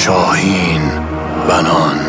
شاهین بنان.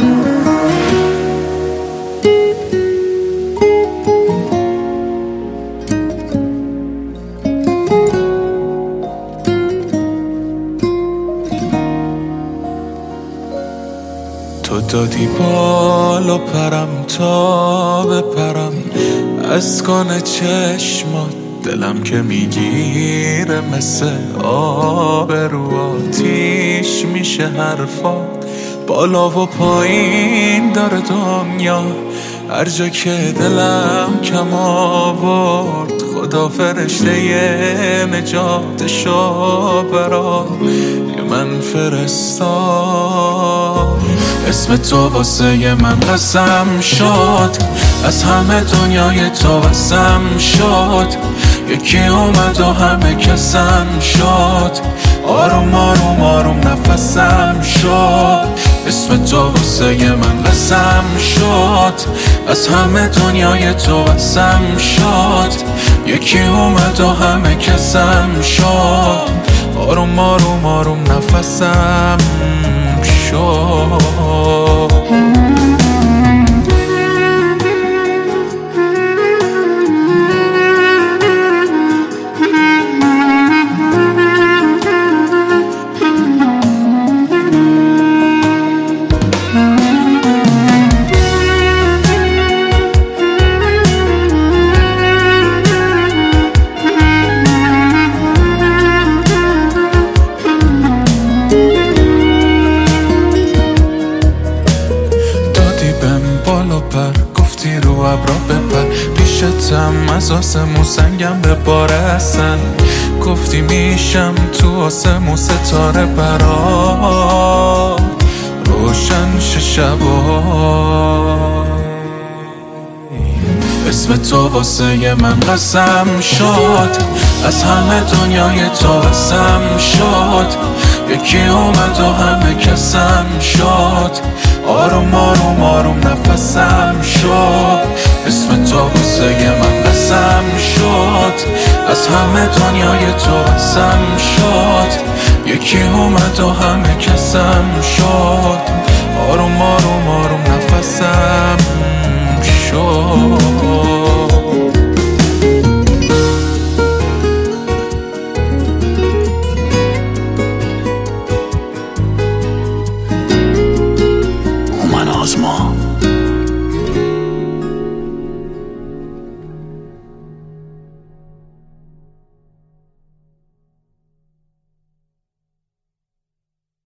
تو دادی بالا پرم تا بپرم از کن چشمات، دلم که میگیره مثل آب رو آتیش میشه حرفات. بالا و پایین داره دنیا، هر جا که دلم کم آورد خدا فرشته نجاتشو برا من فرستاد. اسم تو واسه من قسم شد، از همه دنیای تو واسم شد. یکی اومد و همه کسم شد، آروم آروم آروم نفسم شد. اسم تو واسه من قسم شد، از همه دنیای تو واسم شد. یکی اومد و همه کسم شد، آروم آروم آروم نفسم شد. گفتی رو ابرا بپر، پیشتم از آسمون سنگم به بارستن. گفتی میشم تو آسمون ستاره برا روشن شبا. اسم تو واسه من قسم شد، از همه دنیای تو واسم شد. یکی اومد و همه کسم شد، آروم آروم آروم نفسم شد. اسم تو واسه من قسم شد، از همه دنیای تو واسم شد. یکی اومد و همه کسم شد، آروم آروم آروم نفسم شد.